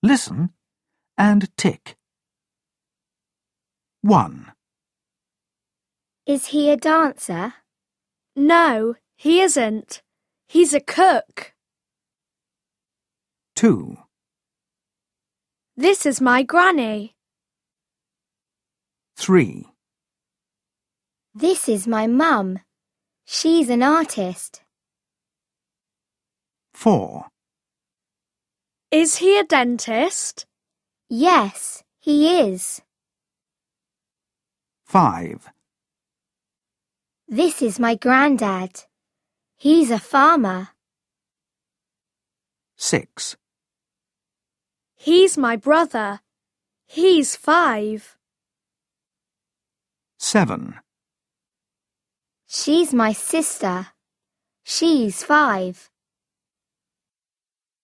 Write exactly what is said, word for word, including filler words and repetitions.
Listen and tick. one. Is he a dancer? No, he isn't. He's a cook. two. This is my granny. three. This is my mum. She's an artist. four. Is he a dentist? Yes, he is. five. This is my granddad. He's a farmer. six. He's my brother. He's five. seven. She's my sister. She's five.